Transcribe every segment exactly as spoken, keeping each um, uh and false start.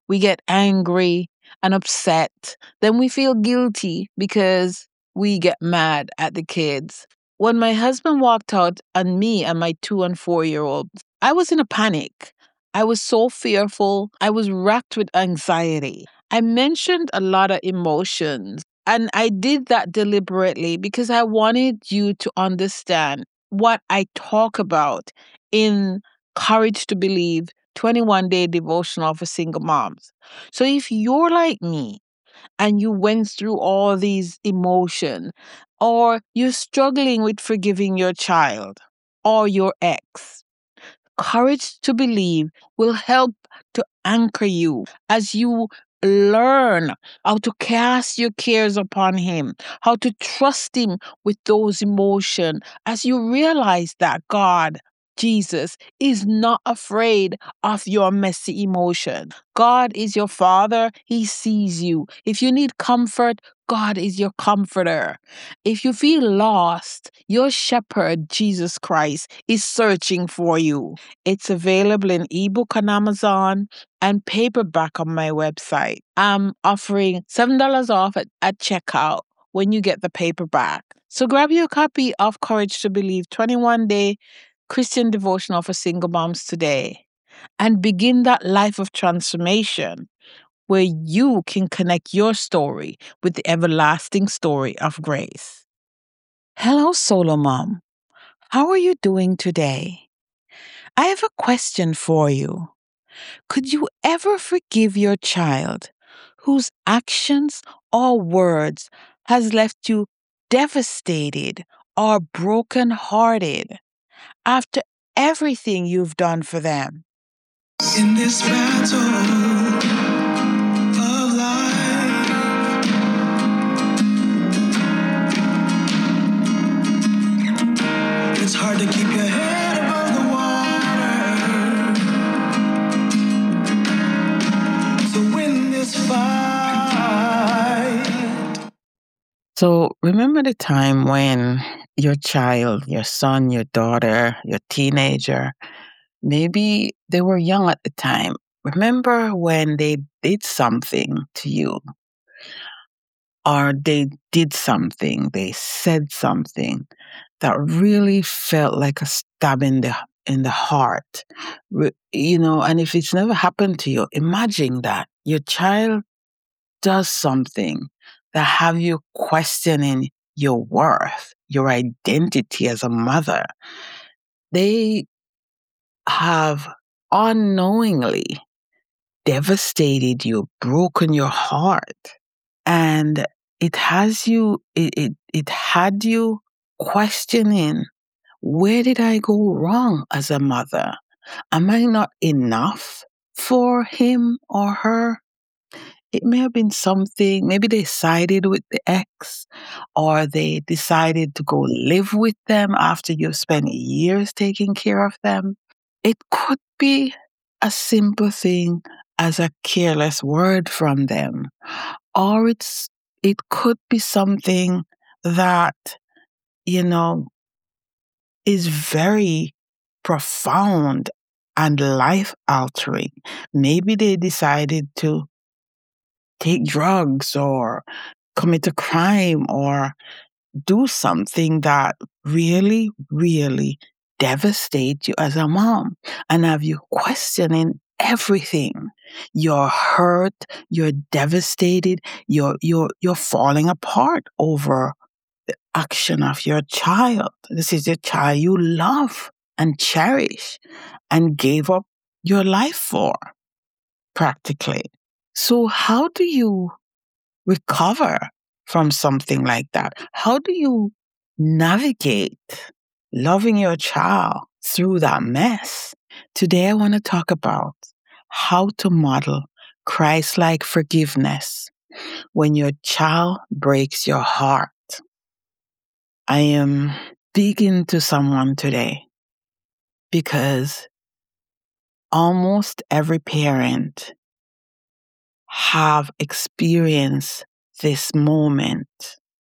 we get angry and upset. Then we feel guilty because we get mad at the kids. When my husband walked out on me and my two and four year olds, I was in a panic. I was so fearful. I was racked with anxiety. I mentioned a lot of emotions, and I did that deliberately because I wanted you to understand what I talk about in Courage to Believe twenty-one day devotional for single moms. So if you're like me and you went through all these emotions, or you're struggling with forgiving your child or your ex, Courage to Believe will help to anchor you as you learn how to cast your cares upon Him, how to trust Him with those emotions, as you realize that God, Jesus, is not afraid of your messy emotion. God is your Father. He sees you. If you need comfort, God is your comforter. If you feel lost, your shepherd, Jesus Christ, is searching for you. It's available in ebook on Amazon and paperback on my website. I'm offering seven dollars off at, at checkout when you get the paperback. So grab your copy of Courage to Believe twenty-one day Christian devotional for single moms today and begin that life of transformation where you can connect your story with the everlasting story of grace. Hello, Solo Mom. How are you doing today? I have a question for you. Could you ever forgive your child whose actions or words has left you devastated or brokenhearted after everything you've done for them? In this battle of life, it's hard to keep your head above the water to win this fight. So remember the time when your child, your son, your daughter, your teenager, maybe they were young at the time. Remember when they did something to you, or they did something, they said something that really felt like a stab in the in the heart. Re- You know, and if it's never happened to you, imagine that your child does something that have you questioning your worth, your identity as a mother. They have unknowingly devastated you, broken your heart, and it has you it, it it had you questioning, where did I go wrong as a mother? Am I not enough for him or her? It may have been something, maybe they sided with the ex, or they decided to go live with them after you've spent years taking care of them. It could be a simple thing as a careless word from them, or it's it could be something that, you know, is very profound and life altering. Maybe they decided to take drugs or commit a crime or do something that really, really devastate you as a mom and have you questioning everything. You're hurt, you're devastated, you're you're you're falling apart over the action of your child. This is your child you love and cherish and gave up your life for, practically. So how do you recover from something like that? How do you navigate loving your child through that mess? Today, I want to talk about how to model Christ like forgiveness when your child breaks your heart. I am speaking to someone today because almost every parent have experienced this moment.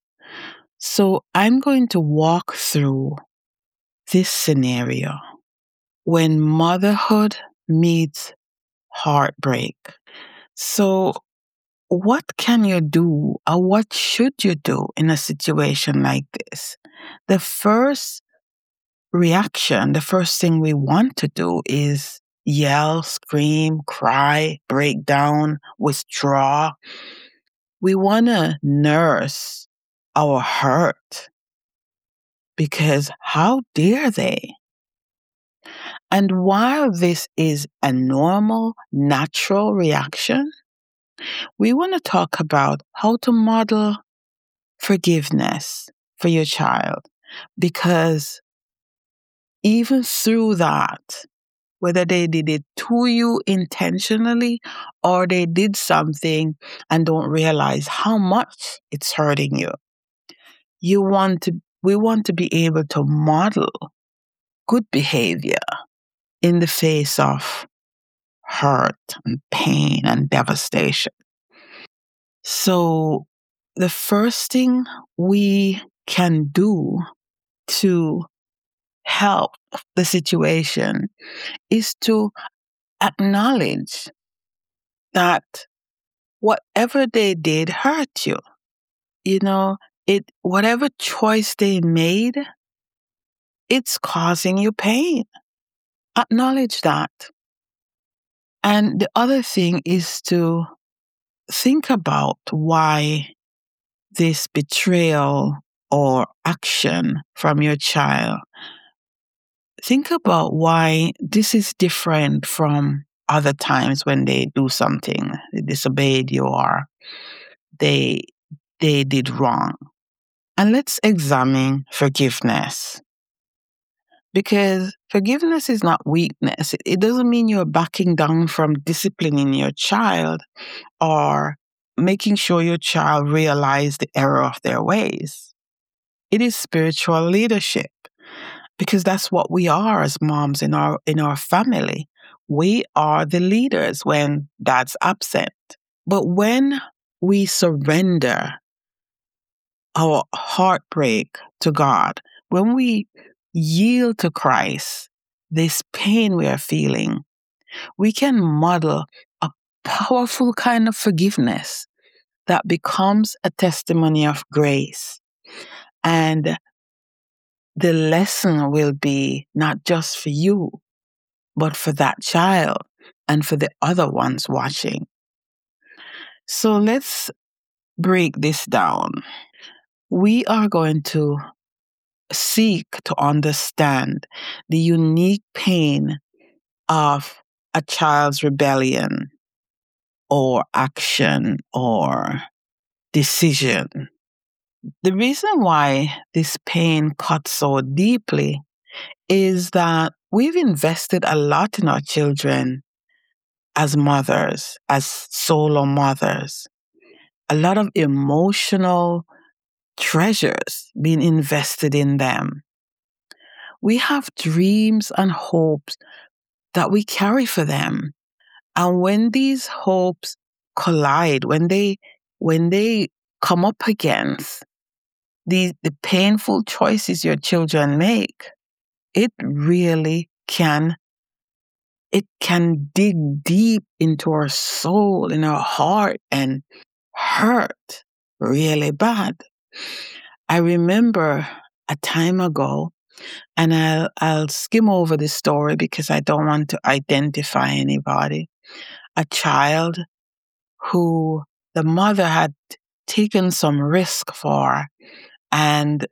So I'm going to walk through this scenario when motherhood meets heartbreak. So, what can you do or what should you do in a situation like this? The first reaction, the first thing we want to do is yell, scream, cry, break down, withdraw. We want to nurse our hurt because how dare they? And while this is a normal, natural reaction, we want to talk about how to model forgiveness for your child. Because even through that, whether they did it to you intentionally or they did something and don't realize how much it's hurting you, you want to, we want to be able to model good behavior in the face of hurt and pain and devastation. So the first thing we can do to help the situation is to acknowledge that whatever they did hurt you. You know, it whatever choice they made, it's causing you pain. Acknowledge that. And the other thing is to think about why this betrayal or action from your child. Think about why this is different from other times when they do something, they disobeyed you or they they did wrong. And let's examine forgiveness. Because forgiveness is not weakness. It, it doesn't mean you're backing down from disciplining your child or making sure your child realize the error of their ways. It is spiritual leadership because that's what we are as moms in our in our family. We are the leaders when dad's absent. But when we surrender our heartbreak to God, when we yield to Christ, this pain we are feeling, we can model a powerful kind of forgiveness that becomes a testimony of grace. And the lesson will be not just for you, but for that child and for the other ones watching. So let's break this down. We are going to seek to understand the unique pain of a child's rebellion or action or decision. The reason why this pain cuts so deeply is that we've invested a lot in our children as mothers, as solo mothers. A lot of emotional treasures being invested in them. We have dreams and hopes that we carry for them. And when these hopes collide, when they when they come up against the, the painful choices your children make, it really can it can dig deep into our soul, in our heart, and hurt really bad. I remember a time ago, and I'll, I'll skim over the story because I don't want to identify anybody. A child who the mother had taken some risk for, and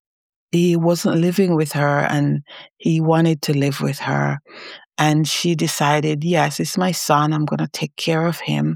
he wasn't living with her, and he wanted to live with her. And she decided, yes, it's my son. I'm going to take care of him.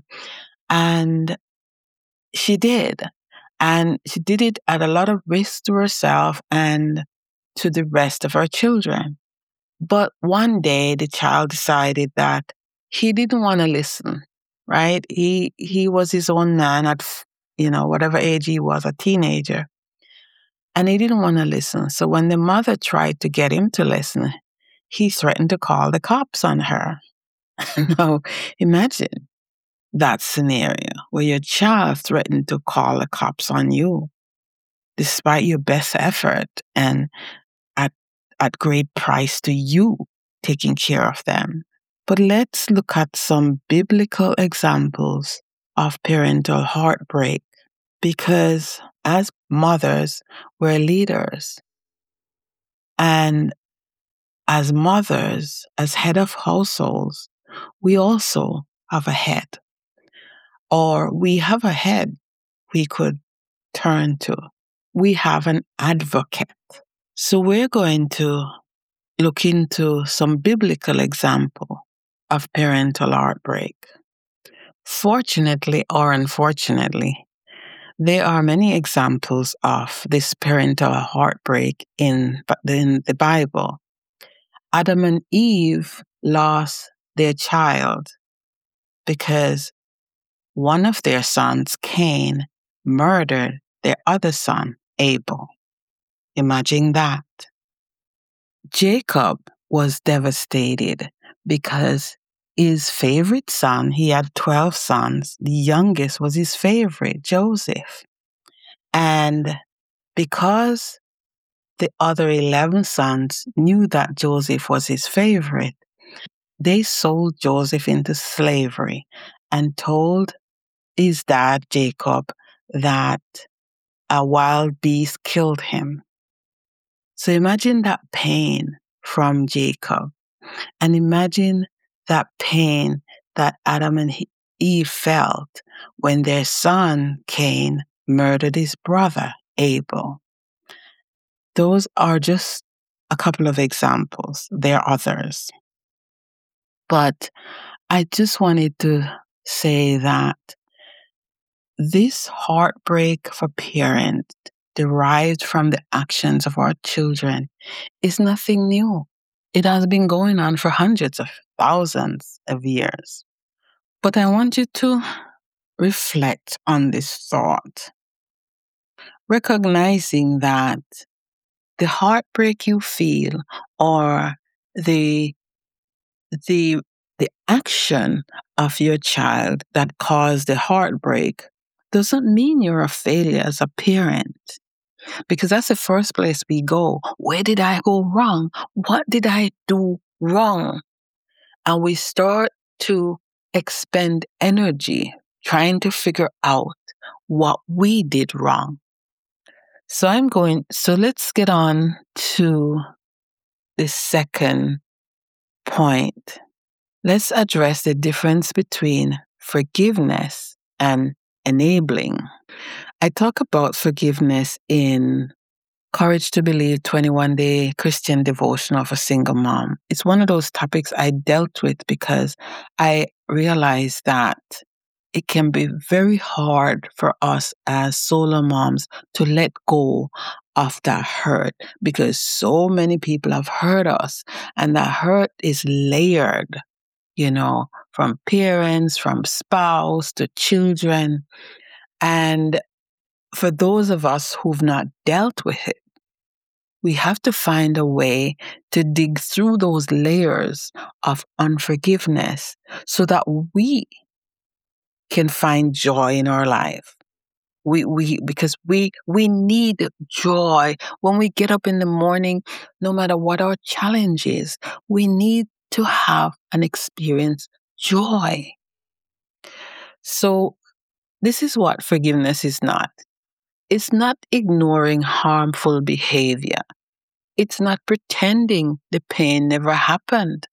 And she did. And she did it at a lot of risk to herself and to the rest of her children. But one day the child decided that he didn't want to listen, right? He he was his own man at, you know, whatever age he was, a teenager. And he didn't want to listen. So when the mother tried to get him to listen, he threatened to call the cops on her. Now, imagine that scenario where your child threatened to call the cops on you despite your best effort and at, at great price to you taking care of them. But let's look at some biblical examples of parental heartbreak, because as mothers, we're leaders. And as mothers, as head of households, we also have a head, or we have a head we could turn to. We have an advocate. So we're going to look into some biblical example of parental heartbreak. Fortunately or unfortunately, there are many examples of this parental heartbreak in, in the Bible. Adam and Eve lost their child because one of their sons, Cain, murdered their other son, Abel. Imagine that. Jacob was devastated because his favorite son, he had twelve sons, the youngest was his favorite, Joseph. And because the other eleven sons knew that Joseph was his favorite, they sold Joseph into slavery and told his dad, Jacob, that a wild beast killed him. So imagine that pain from Jacob, and imagine that pain that Adam and Eve felt when their son, Cain, murdered his brother, Abel. Those are just a couple of examples. There are others. But I just wanted to say that this heartbreak for parents derived from the actions of our children is nothing new. It has been going on for hundreds of thousands of years. But I want you to reflect on this thought, recognizing that the heartbreak you feel or the the the action of your child that caused the heartbreak doesn't mean you're a failure as a parent. Because that's the first place we go. Where did I go wrong? What did I do wrong? And we start to expend energy trying to figure out what we did wrong. So I'm going, so let's get on to the second point. Let's address the difference between forgiveness and enabling. I talk about forgiveness in Courage to Believe twenty-one day Christian Devotional for Single Mom. It's one of those topics I dealt with because I realized that it can be very hard for us as solo moms to let go of that hurt because so many people have hurt us, and that hurt is layered, you know, from parents, from spouse to children. And for those of us who've not dealt with it, we have to find a way to dig through those layers of unforgiveness so that we can find joy in our life. We, we, because we, we need joy. When we get up in the morning, no matter what our challenge is, we need to have and experience joy. So this is what forgiveness is not. It's not ignoring harmful behavior. It's not pretending the pain never happened.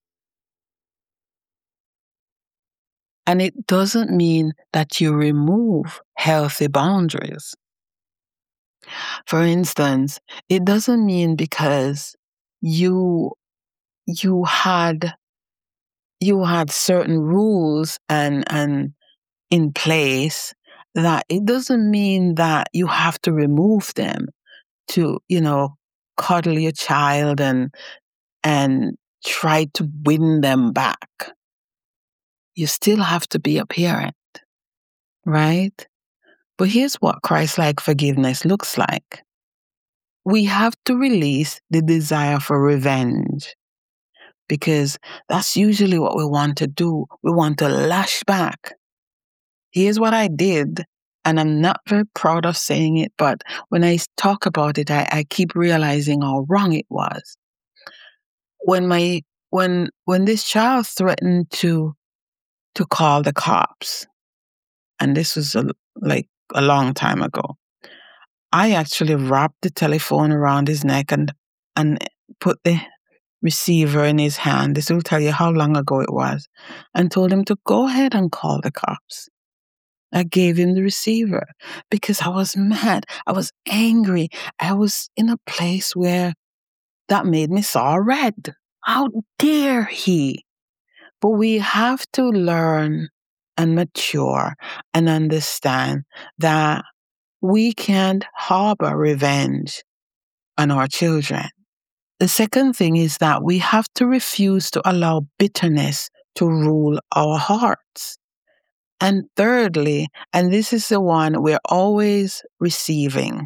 And it doesn't mean that you remove healthy boundaries. For instance, it doesn't mean because you you had you had certain rules and and in place that it doesn't mean that you have to remove them to, you know, cuddle your child and and try to win them back. You still have to be a parent, right? But here's what Christ-like forgiveness looks like. We have to release the desire for revenge because that's usually what we want to do. We want to lash back. Here's what I did, and I'm not very proud of saying it, but when I talk about it, I, I keep realizing how wrong it was. When my when when this child threatened to to call the cops, and this was a, like a long time ago, I actually wrapped the telephone around his neck and and put the receiver in his hand. This will tell you how long ago it was, and told him to go ahead and call the cops. I gave him the receiver because I was mad. I was angry. I was in a place where that made me saw red. How dare he? But we have to learn and mature and understand that we can't harbor revenge on our children. The second thing is that we have to refuse to allow bitterness to rule our hearts. And thirdly, and this is the one we're always receiving,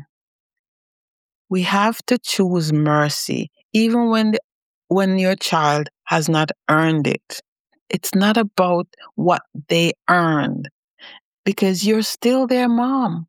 we have to choose mercy, even when the, when your child has not earned it. It's not about what they earned, because you're still their mom.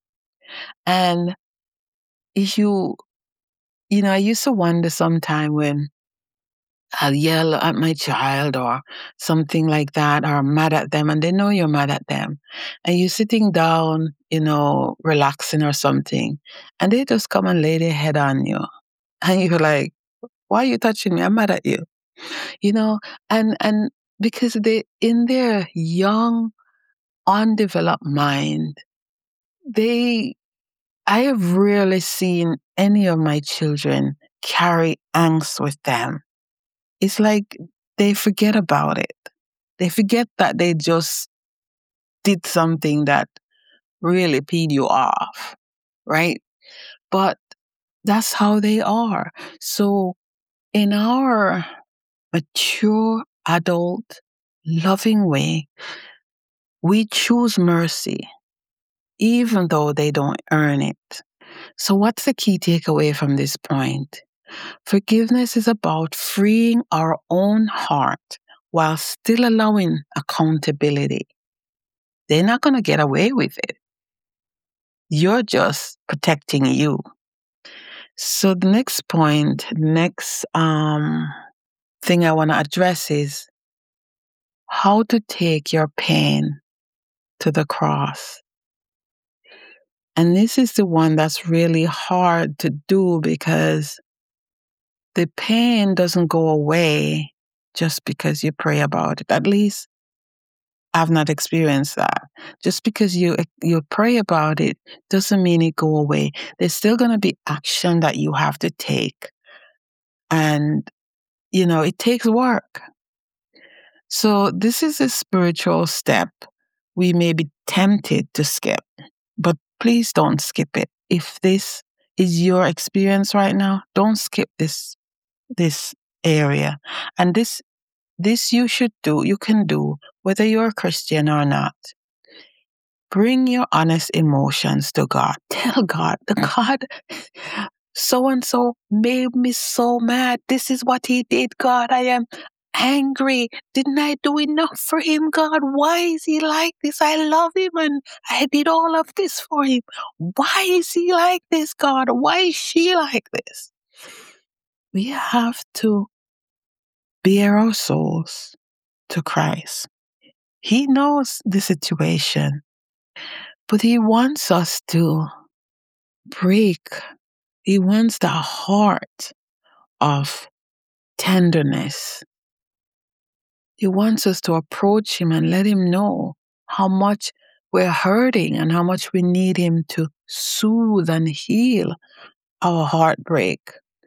And you, you know, I used to wonder sometime when I'll yell at my child or something like that, or I'm mad at them, and they know you're mad at them. And you're sitting down, you know, relaxing or something, and they just come and lay their head on you. And you're like, why are you touching me? I'm mad at you. You know, and and because they in their young, undeveloped mind, they I have rarely seen any of my children carry angst with them. It's like they forget about it. They forget that they just did something that really peed you off, right? But that's how they are. So in our mature, adult, loving way, we choose mercy, even though they don't earn it. So what's the key takeaway from this point? Forgiveness is about freeing our own heart while still allowing accountability. They're not going to get away with it. You're just protecting you. So the next point, next um, thing I want to address is how to take your pain to the cross. And this is the one that's really hard to do because the pain doesn't go away just because you pray about it. At least I've not experienced that. Just because you you pray about it doesn't mean it go away. There's still going to be action that you have to take. And, you know, it takes work. So this is a spiritual step we may be tempted to skip, but please don't skip it. If this is your experience right now, don't skip this this area. And this this you should do, you can do, whether you're a Christian or not. Bring your honest emotions to God. Tell God, God, so and so made me so mad. This is what he did, God. I am angry. Didn't I do enough for him, God? Why is he like this? I love him and I did all of this for him. Why is he like this, God? Why is she like this? We have to bear our souls to Christ. He knows the situation, but he wants us to break. He wants the heart of tenderness. He wants us to approach him and let him know how much we're hurting and how much we need him to soothe and heal our heartbreak.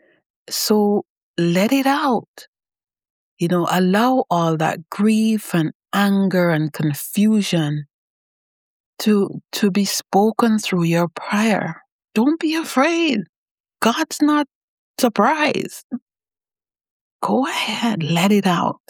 So let it out. You know, allow all that grief and anger and confusion to, to be spoken through your prayer. Don't be afraid. God's not surprised. Go ahead, let it out.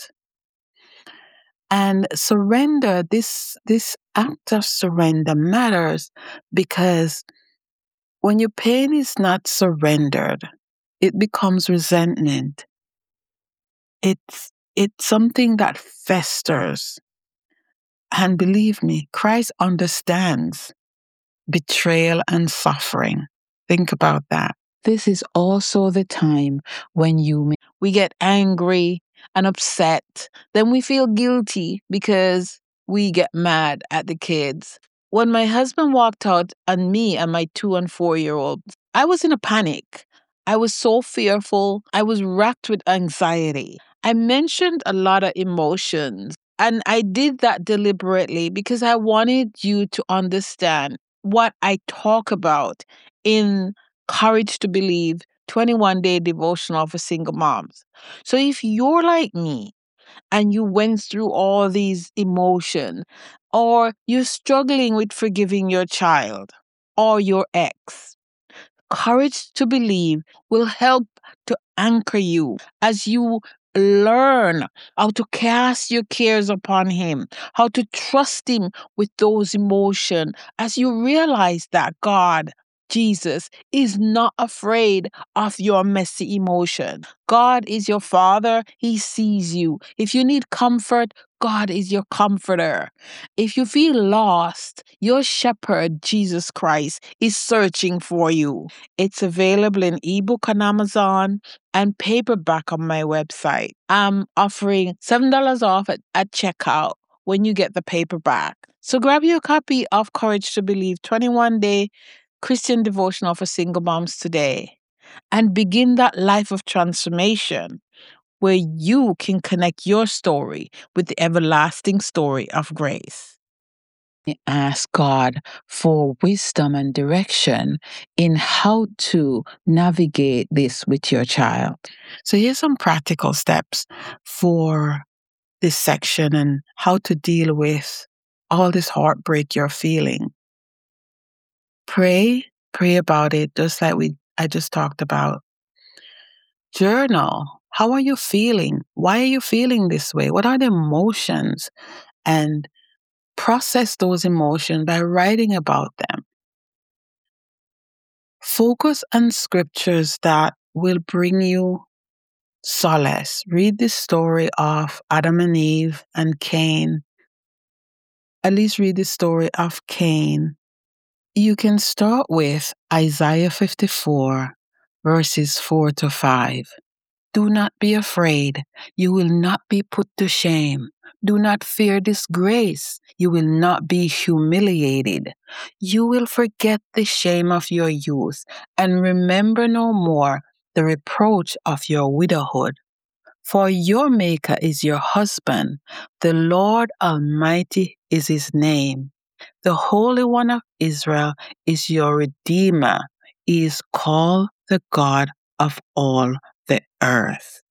And surrender, this, this act of surrender matters because when your pain is not surrendered, it becomes resentment. It's, it's something that festers. And believe me, Christ understands betrayal and suffering. Think about that. This is also the time when you we get angry and upset. Then we feel guilty because we get mad at the kids. When my husband walked out on me and my two and four year olds, I was in a panic. I was so fearful. I was racked with anxiety. I mentioned a lot of emotions, and I did that deliberately because I wanted you to understand what I talk about in Courage to Believe twenty-one day devotional for single moms. So if you're like me and you went through all these emotions, or you're struggling with forgiving your child or your ex, Courage to Believe will help to anchor you as you learn how to cast your cares upon Him, how to trust Him with those emotions, as you realize that God, Jesus, is not afraid of your messy emotion. God is your Father. He sees you. If you need comfort, God is your comforter. If you feel lost, your shepherd, Jesus Christ, is searching for you. It's available in ebook on Amazon and paperback on my website. I'm offering seven dollars off at, at checkout when you get the paperback. So grab your copy of Courage to Believe twenty-one day Christian devotional for single moms today and begin that life of transformation where you can connect your story with the everlasting story of grace. Ask God for wisdom and direction in how to navigate this with your child. So here's some practical steps for this section and how to deal with all this heartbreak you're feeling. Pray, pray about it, just like we I just talked about. Journal. How are you feeling? Why are you feeling this way? What are the emotions? And process those emotions by writing about them. Focus on scriptures that will bring you solace. Read the story of Adam and Eve and Cain. At least read the story of Cain. You can start with Isaiah fifty-four, verses four to five. Do not be afraid. You will not be put to shame. Do not fear disgrace. You will not be humiliated. You will forget the shame of your youth and remember no more the reproach of your widowhood. For your Maker is your husband. The Lord Almighty is his name. The Holy One of Israel is your Redeemer. He is called the God of all the earth.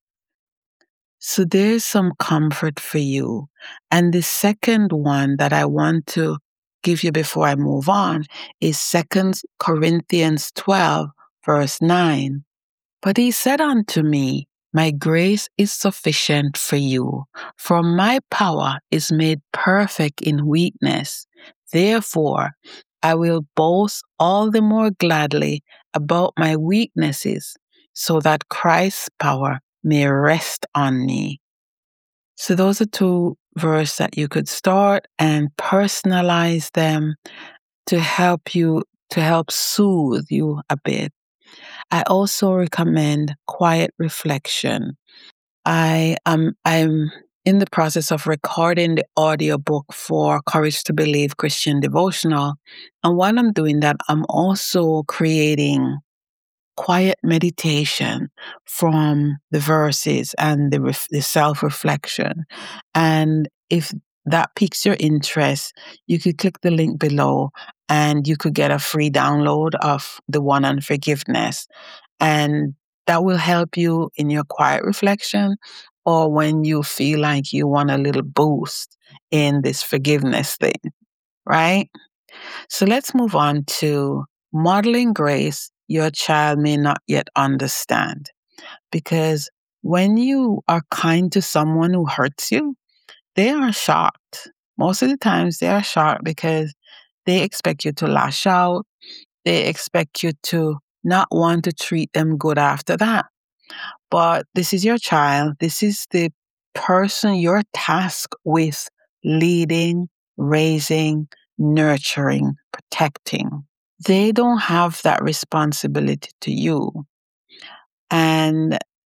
So there's some comfort for you. And the second one that I want to give you before I move on is Second Corinthians twelve, verse nine. But he said unto me, my grace is sufficient for you, for my power is made perfect in weakness. Therefore, I will boast all the more gladly about my weaknesses, so that Christ's power may rest on me. So those are two verses that you could start and personalize them to help you, to help soothe you a bit. I also recommend quiet reflection. I am I'm in the process of recording the audiobook for Courage to Believe Christian Devotional. And while I'm doing that, I'm also creating quiet meditation from the verses and the, ref- the self-reflection. And if that piques your interest, you could click the link below and you could get a free download of the one on forgiveness. And that will help you in your quiet reflection or when you feel like you want a little boost in this forgiveness thing, right? So let's move on to modeling grace your child may not yet understand. Because when you are kind to someone who hurts you, they are shocked. Most of the times they are shocked because they expect you to lash out. They expect you to not want to treat them good after that. But this is your child. This is the person you're tasked with leading, raising, nurturing, protecting. They don't have that responsibility to you. And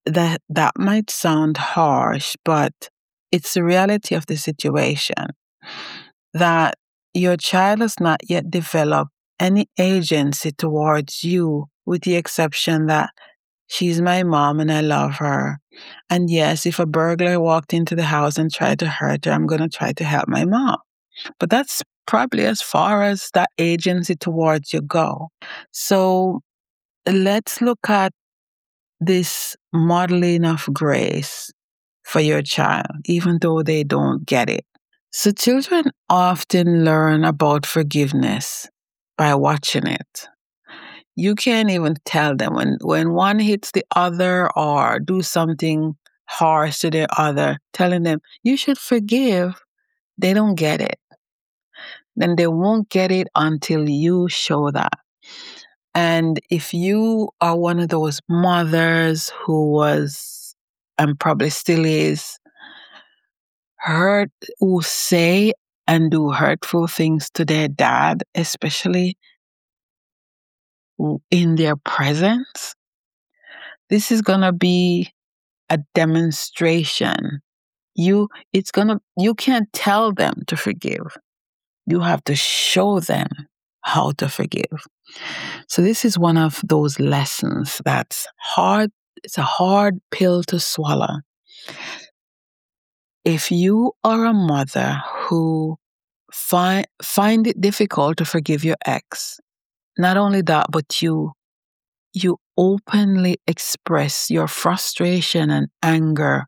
that that might sound harsh, but it's the reality of the situation that your child has not yet developed any agency towards you, with the exception that she's my mom and I love her. And yes, if a burglar walked into the house and tried to hurt her, I'm going to try to help my mom. But that's probably as far as that agency towards you go. So let's look at this modeling of grace for your child, even though they don't get it. So children often learn about forgiveness by watching it. You can't even tell them when, when one hits the other or do something harsh to the other, telling them you should forgive. They don't get it. Then they won't get it until you show that. And if you are one of those mothers who was, and probably still is, hurt, who say and do hurtful things to their dad, especially in their presence, this is going to be a demonstration. You, it's going to, you can't tell them to forgive. You have to show them how to forgive. So this is one of those lessons that's hard. It's a hard pill to swallow. If you are a mother who find find it difficult to forgive your ex, not only that, but you you openly express your frustration and anger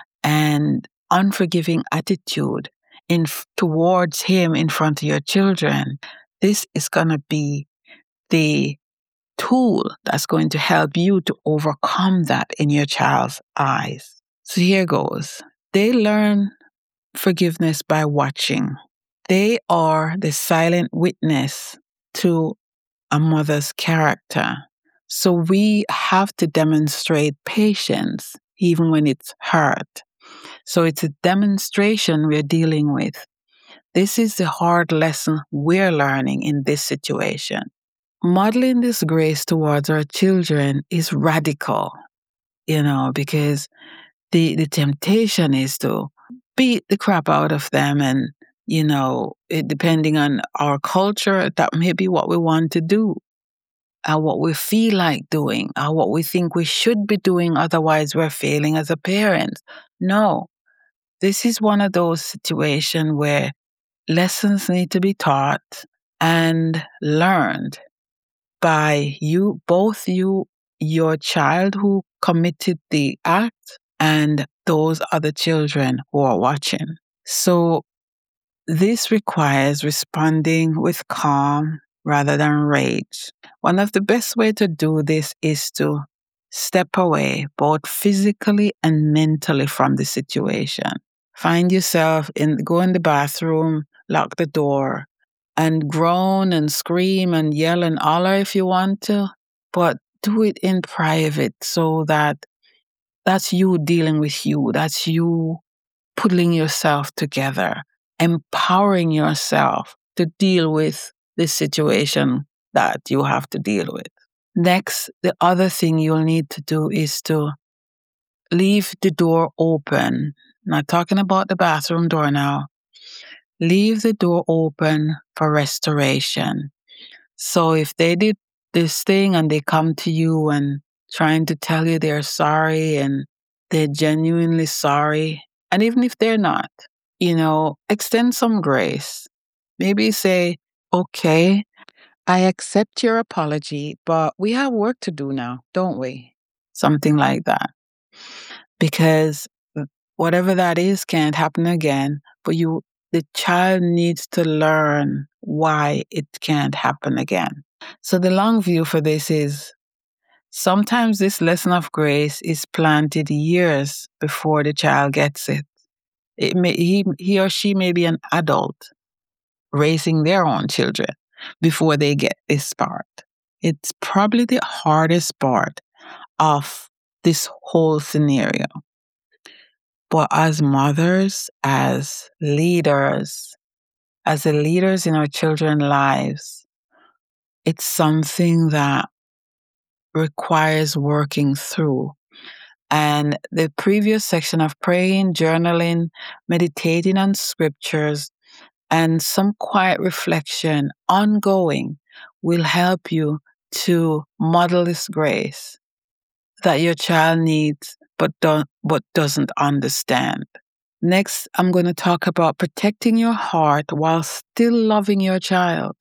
and unforgiving attitude in towards him in front of your children, this is going to be the tool that's going to help you to overcome that in your child's eyes. So here goes. They learn forgiveness by watching. They are the silent witness to a mother's character. So we have to demonstrate patience even when it's hurt. So it's a demonstration we're dealing with. This is the hard lesson we're learning in this situation. Modeling this grace towards our children is radical, you know, because the, the temptation is to beat the crap out of them. And, you know, it, depending on our culture, that may be what we want to do, and what we feel like doing, or what we think we should be doing. Otherwise, we're failing as a parent. No, this is one of those situations where lessons need to be taught and learned by you, both you, your child who committed the act, and those other children who are watching. So this requires responding with calm rather than rage. One of the best ways to do this is to step away, both physically and mentally, from the situation. Find yourself in, go in the bathroom, lock the door, and groan and scream and yell and holler if you want to, but do it in private so that that's you dealing with you. That's you pulling yourself together, empowering yourself to deal with this situation that you have to deal with. Next, the other thing you'll need to do is to leave the door open. Not talking about the bathroom door now. Leave the door open for restoration. So if they did this thing and they come to you and trying to tell you they're sorry and they're genuinely sorry, and even if they're not, you know, extend some grace. Maybe say, okay, I accept your apology, but we have work to do now, don't we? Something like that. Because whatever that is can't happen again, but you, the child needs to learn why it can't happen again. So the long view for this is sometimes this lesson of grace is planted years before the child gets it. It may, he, he or she may be an adult raising their own children before they get this part. It's probably the hardest part of this whole scenario. But as mothers, as leaders, as the leaders in our children's lives, it's something that requires working through. And the previous section of praying, journaling, meditating on scriptures, and some quiet reflection ongoing will help you to model this grace that your child needs but don't but doesn't understand. Next, I'm going to talk about protecting your heart while still loving your child.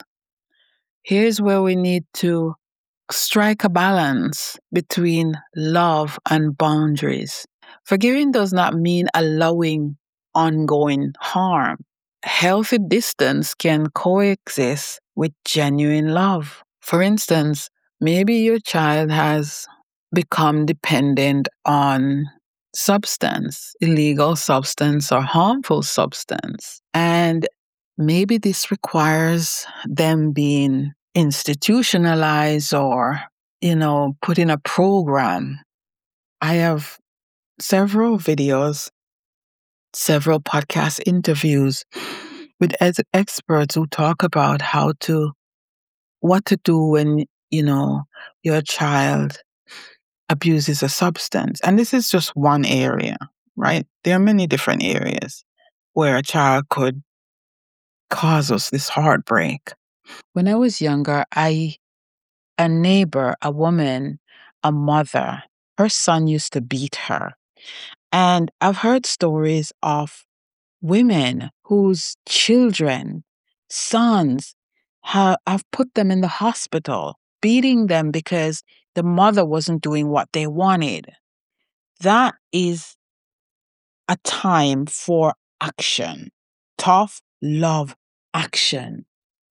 Here's where we need to strike a balance between love and boundaries. Forgiving does not mean allowing ongoing harm. Healthy distance can coexist with genuine love. For instance, maybe your child has become dependent on substance, illegal substance or harmful substance. And maybe this requires them being institutionalized or, you know, put in a program. I have several videos, several podcast interviews with ex- experts who talk about how to, what to do when, you know, your child abuses a substance. And this is just one area, right? There are many different areas where a child could cause us this heartbreak. When I was younger, I, a neighbor, a woman, a mother, her son used to beat her. And I've heard stories of women whose children, sons, have, have put them in the hospital, beating them because the mother wasn't doing what they wanted. That is a time for action, tough love action.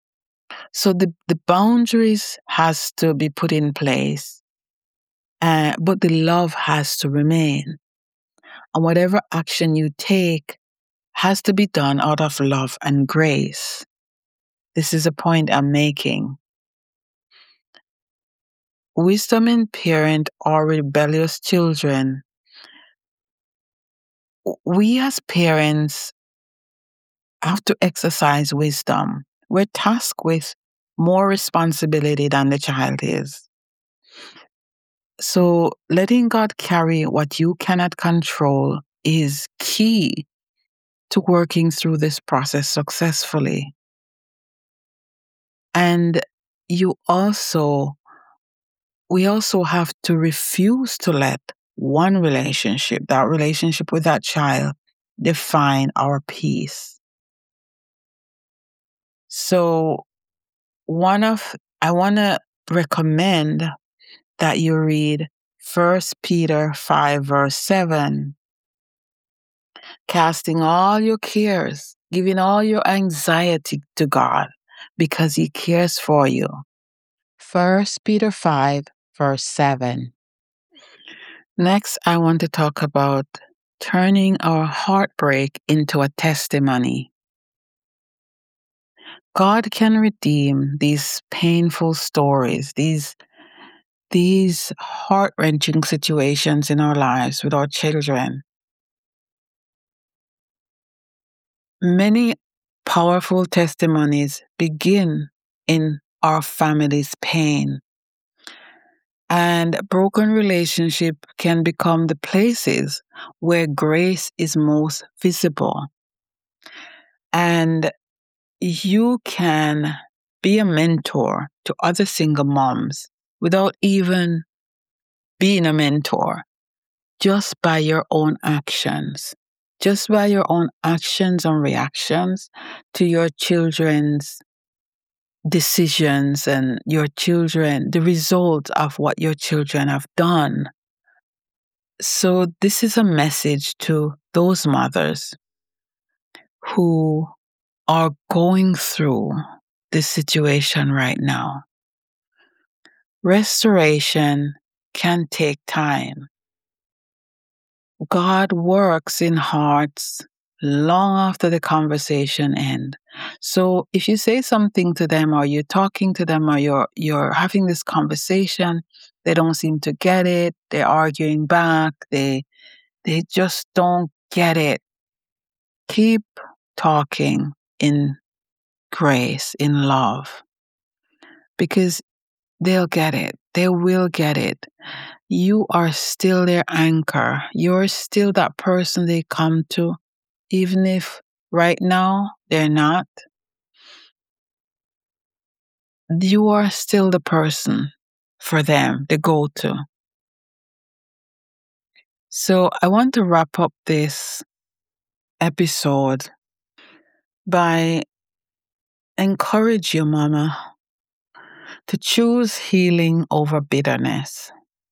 So the, the boundaries has to be put in place, uh, but the love has to remain. And whatever action you take has to be done out of love and grace. This is a point I'm making. Wisdom in parent or rebellious children. We as parents have to exercise wisdom. We're tasked with more responsibility than the child is. So letting God carry what you cannot control is key to working through this process successfully. And you also, we also have to refuse to let one relationship, that relationship with that child, define our peace. So one of, I want to recommend that you read First Peter five, verse seven. Casting all your cares, giving all your anxiety to God because He cares for you. First Peter five, verse seven. Next, I want to talk about turning our heartbreak into a testimony. God can redeem these painful stories, these these heart-wrenching situations in our lives with our children. Many powerful testimonies begin in our family's pain. And broken relationship can become the places where grace is most visible. And you can be a mentor to other single moms without even being a mentor, just by your own actions, just by your own actions and reactions to your children's decisions and your children, the result of what your children have done. So this is a message to those mothers who are going through this situation right now. Restoration can take time. God works in hearts long after the conversation ends. So if you say something to them or you're talking to them or you're you're having this conversation, they don't seem to get it, they're arguing back, they they just don't get it. Keep talking in grace, in love, because they'll get it. They will get it. You are still their anchor. You're still that person they come to, even if right now they're not. You are still the person for them, the go to. So I want to wrap up this episode by encourage you, Mama, to choose healing over bitterness.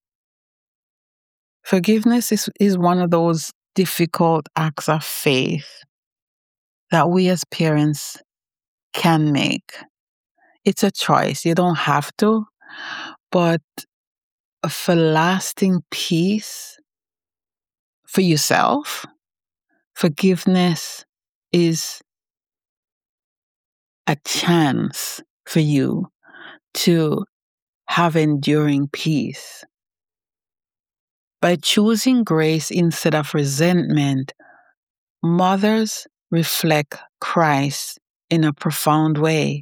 Forgiveness is, is one of those difficult acts of faith that we as parents can make. It's a choice. You don't have to, but for lasting peace for yourself, forgiveness is a chance for you to have enduring peace. By choosing grace instead of resentment, mothers reflect Christ in a profound way.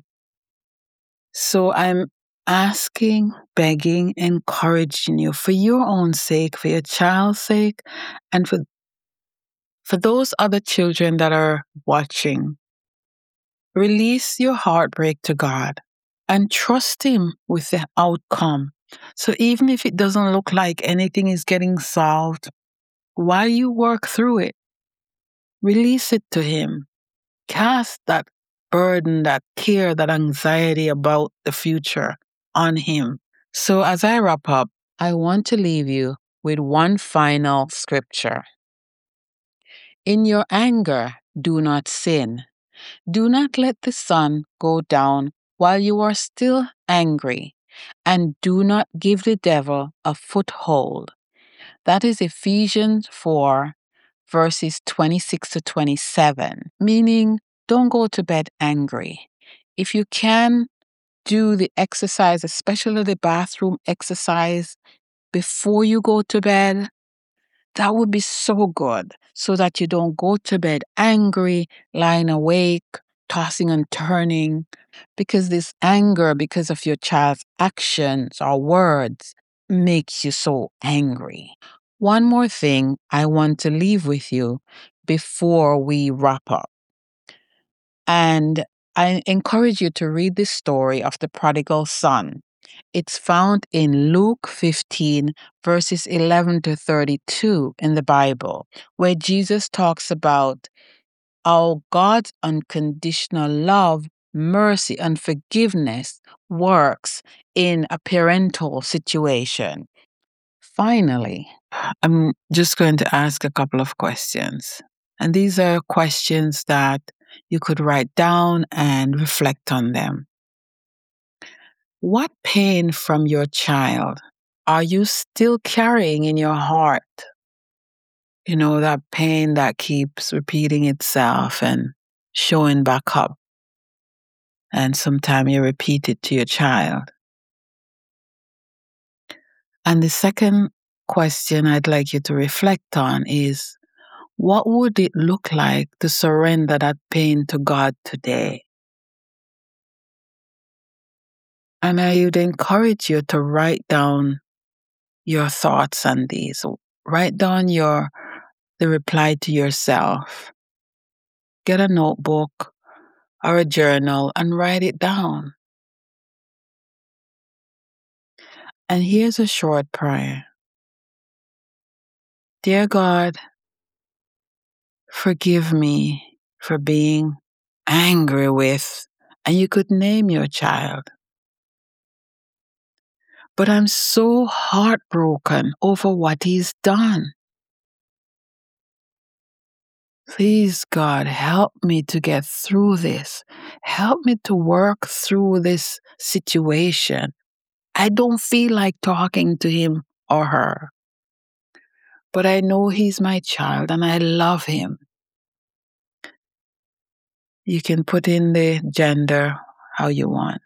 So I'm asking, begging, encouraging you for your own sake, for your child's sake, and for, for those other children that are watching. Release your heartbreak to God and trust Him with the outcome. So even if it doesn't look like anything is getting solved, while you work through it, release it to Him. Cast that burden, that care, that anxiety about the future on Him. So as I wrap up, I want to leave you with one final scripture. In your anger, do not sin. Do not let the sun go down while you are still angry, and do not give the devil a foothold. That is Ephesians four, verses twenty-six to twenty-seven, meaning don't go to bed angry. If you can, do the exercise, especially the bathroom exercise, before you go to bed. That would be so good, so that you don't go to bed angry, lying awake, tossing and turning, because this anger, because of your child's actions or words, makes you so angry. One more thing I want to leave with you before we wrap up. And I encourage you to read the story of the prodigal son. It's found in Luke fifteen, verses eleven to thirty-two in the Bible, where Jesus talks about how God's unconditional love, mercy, and forgiveness works in a parental situation. Finally, I'm just going to ask a couple of questions. And these are questions that you could write down and reflect on them. What pain from your child are you still carrying in your heart? You know, that pain that keeps repeating itself and showing back up. And sometimes you repeat it to your child. And the second question I'd like you to reflect on is, what would it look like to surrender that pain to God today? And I would encourage you to write down your thoughts on these. Write down your the reply to yourself. Get a notebook or a journal and write it down. And here's a short prayer. Dear God, forgive me for being angry with, and you could name your child. But I'm so heartbroken over what he's done. Please, God, help me to get through this. Help me to work through this situation. I don't feel like talking to him or her, but I know he's my child and I love him. You can put in the gender how you want.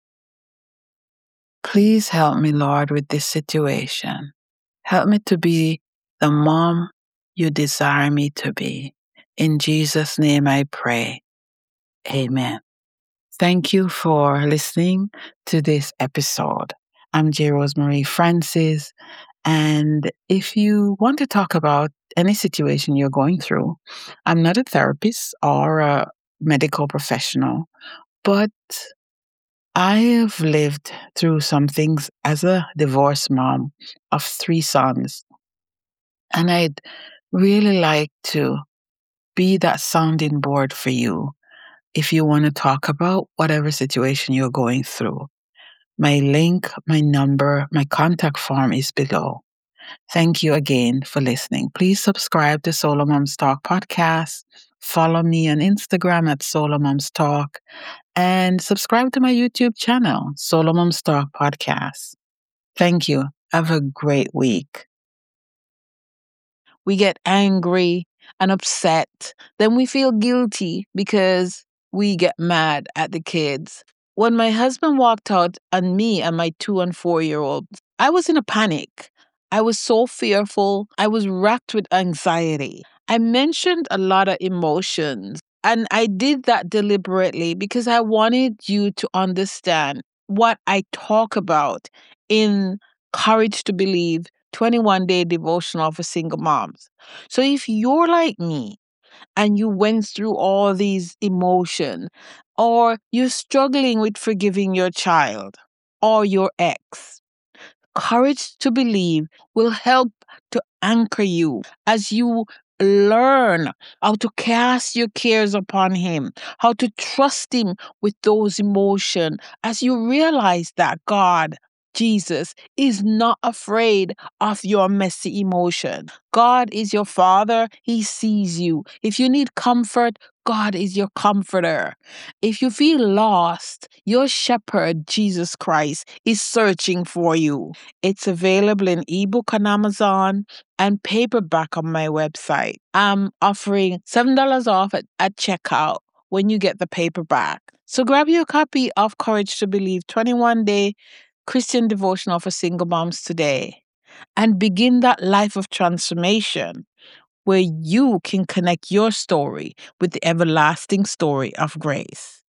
Please help me, Lord, with this situation. Help me to be the mom you desire me to be. In Jesus' name I pray. Amen. Thank you for listening to this episode. I'm J. Rosemary Francis, And if you want to talk about any situation you're going through, I'm not a therapist or a medical professional, but I have lived through some things as a divorced mom of three sons. And I'd really like to be that sounding board for you if you want to talk about whatever situation you're going through. My link, my number, my contact form is below. Thank you again for listening. Please subscribe to Solo Moms Talk podcast. Follow me on Instagram at Solo Moms Talk and subscribe to my YouTube channel, Solo Moms Talk podcast. Thank you. Have a great week. We get angry and upset. Then we feel guilty because we get mad at the kids. When my husband walked out on me and my two and four year old, I was in a panic. I was so fearful. I was racked with anxiety. I mentioned a lot of emotions, and I did that deliberately because I wanted you to understand what I talk about in Courage to Believe twenty-one day devotional for single moms. So if you're like me and you went through all these emotions, or you're struggling with forgiving your child or your ex, Courage to Believe will help to anchor you as you learn how to cast your cares upon Him, how to trust Him with those emotions, as you realize that God, Jesus, is not afraid of your messy emotion. God is your Father. He sees you. If you need comfort, God is your comforter. If you feel lost, your shepherd, Jesus Christ, is searching for you. It's available in ebook on Amazon and paperback on my website. I'm offering seven dollars off at, at checkout when you get the paperback. So grab your copy of Courage to Believe twenty-one day Christian devotional for single moms today and begin that life of transformation where you can connect your story with the everlasting story of grace.